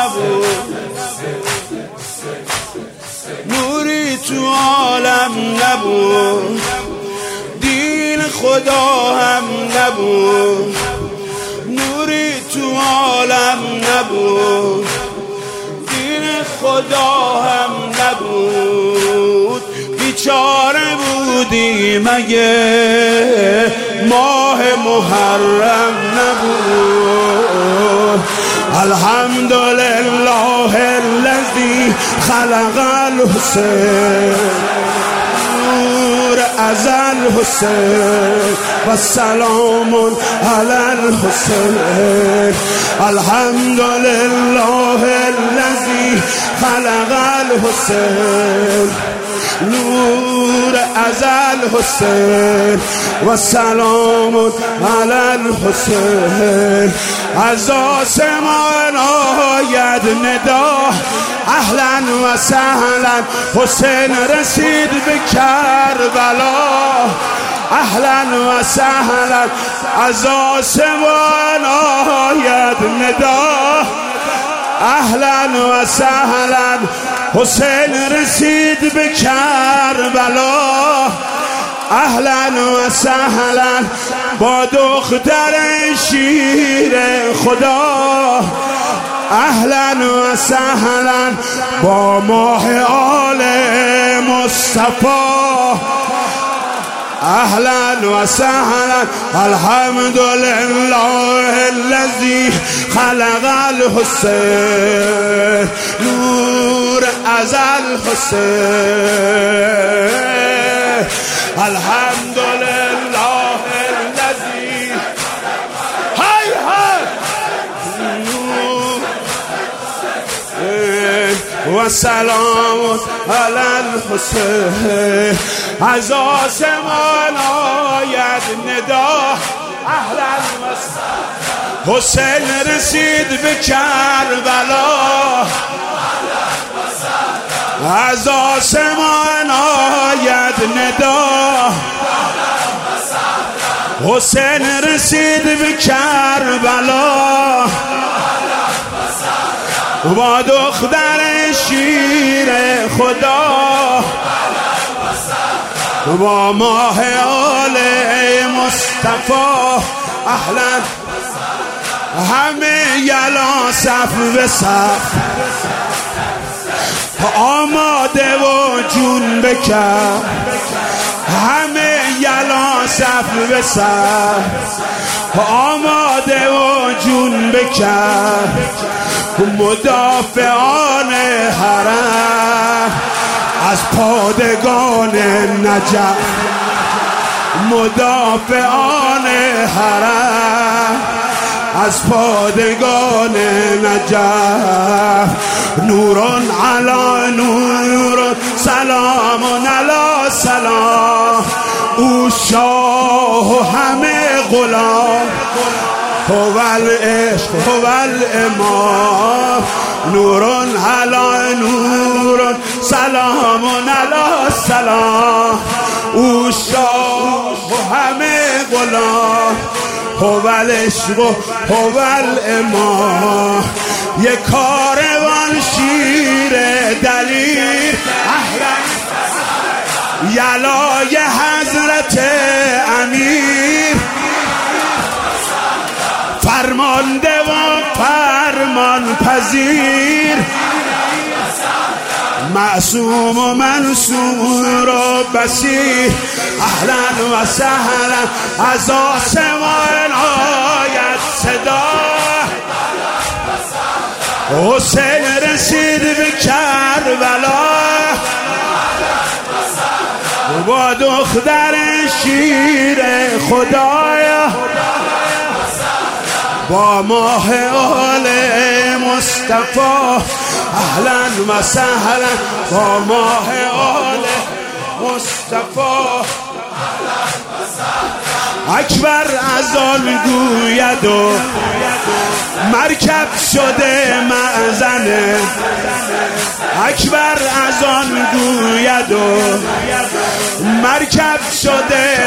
نبود، نوری تو عالم نبود، دین خدا هم نبود، نوری تو عالم نبود، دین خدا هم نبود. بیچاره بودی مگه ماه محرم نبود. الحمدلله الذی خلق الحسین، نور از الحسین و سلام علی الحسین. الحمدلله الذی خلق الحسین، نور از الحسین و سلام علی الحسین. از آسمان آید ندا اهلا و سهلا، حسین رسید به کربلا اهلا و سهلا. از آسمان آید ندا اهلا و سهلا، حسین رسید به کربلا اهلا و سهلا. با دختر شیر خدا اهلا و سهلا، با ماه آل مصطفی اهلا و سهلا. الحمدلله الذی خلق الحسین، نور از الحسین. الحمدلله الذی های و سلام علی الحسین. از آسمان آید ندا اهلا و سهلا، حسین رسید به کربلا از آسمان آید ندا حسین رسید به کربلا با دختر شیر خدا با ماه آل مصطفی اهلا. همه یلا صف به صف آماده و جون بکن، همه یلا صف به صف آماده و جون بکن. مدافعان حرم از پادگان نجف، مدافعان حرم از پادگان نجف. نورون علی نور سلام علی سلام، او شاه و همه غلام، هو العشق هو الامام. نورون علی نور سلام علی سلام، او شاه و همه غلام، هو العشق هو الامام. یک کاروان شیر دلیر اهلا یلای حضرت امیر، فرمانده و فرمان پذیر، معصوم و منصور و بصیر اهلا و سهلا. از آسمان آید صدا حسین رسید به کربلا با دختر شیر خدایا با ماه آل مصطفی اهلا و سهلا. با ماه آل مصطفی اکبر از آن گوید و مرکب شده معزنه، اکبر از آن گوید و مرکب شده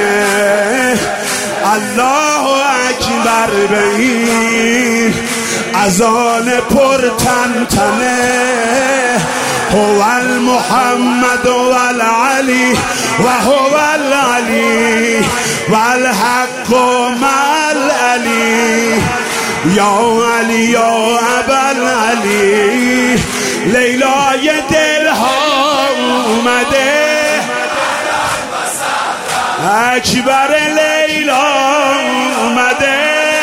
معزنه. الله اکبر به این اذان پر تنتنه هو المحمد والعلی و هو العلی والحق مع العلی یا علی یا ابوالعلی لیلای دلها اومده اکبر لیلا اومده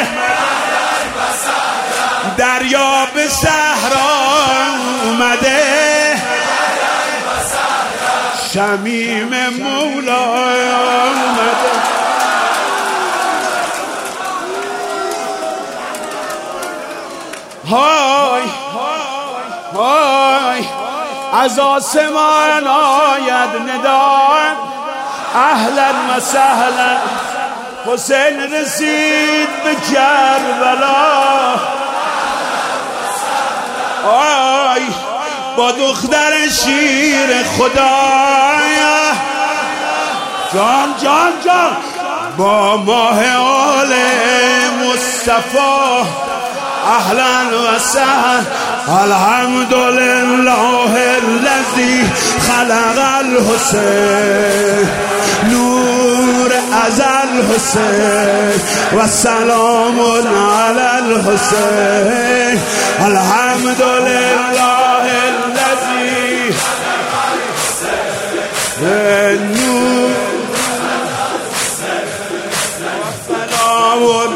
دریا به صحرا اومده شمیم مولا اومده های های از آسمان آید ندا اهلا و سهلا حسین رسید به کربلا آی با دختر شیر خدا جان جان جان با ماه آل مصطفی اهلا و سهلا الحمدلله الذی خلق الحسین نور از الحسین و سلام علی الحسین الحمدلله الذی نور سلام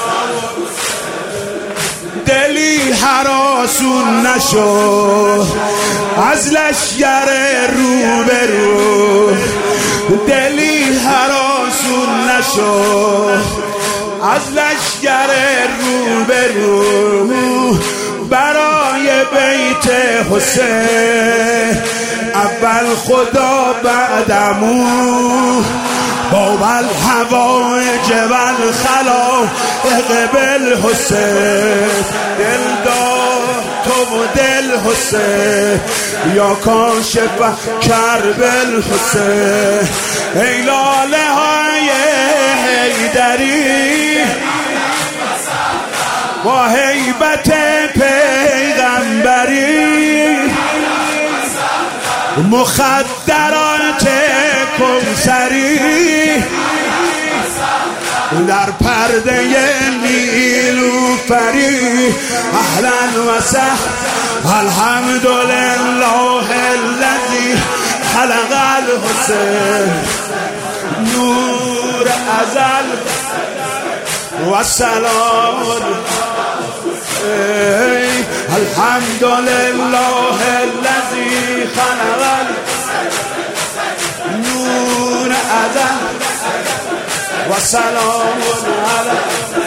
دلی هراسون نشو از لشگر رو به رو دلی هراسون نشو از لشگر رو به رو برای بیت حسین اول خدا بعدمو باب الحوائج والخلائق بالحسین دل دار تو و دل حسین یا کاشف کرب الحسین ای لاله های حیدری با هیبت پیغمبری مخدرات کوثری در پرده نیلوفری اهلا و سهلا الحمدلله الذی خلق الحسین نور ازل و سلام الحمدلله الذی خلق نور ازل و سلام علی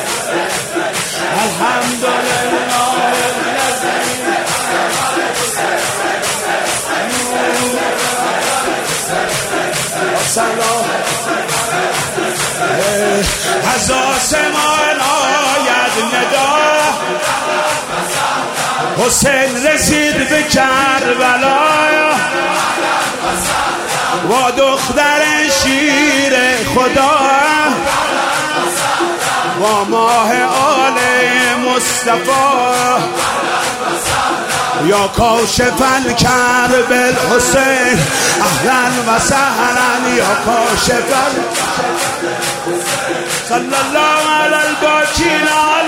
الحمدلله الذی و سلام از آسمان آید ندا حسین رسید به کربلا و دختر شیر خدا و ماه آل مصطفی یا کاشف الکرب الحسین اهلا و سهلا یا کاشف صلی الله علی الباقین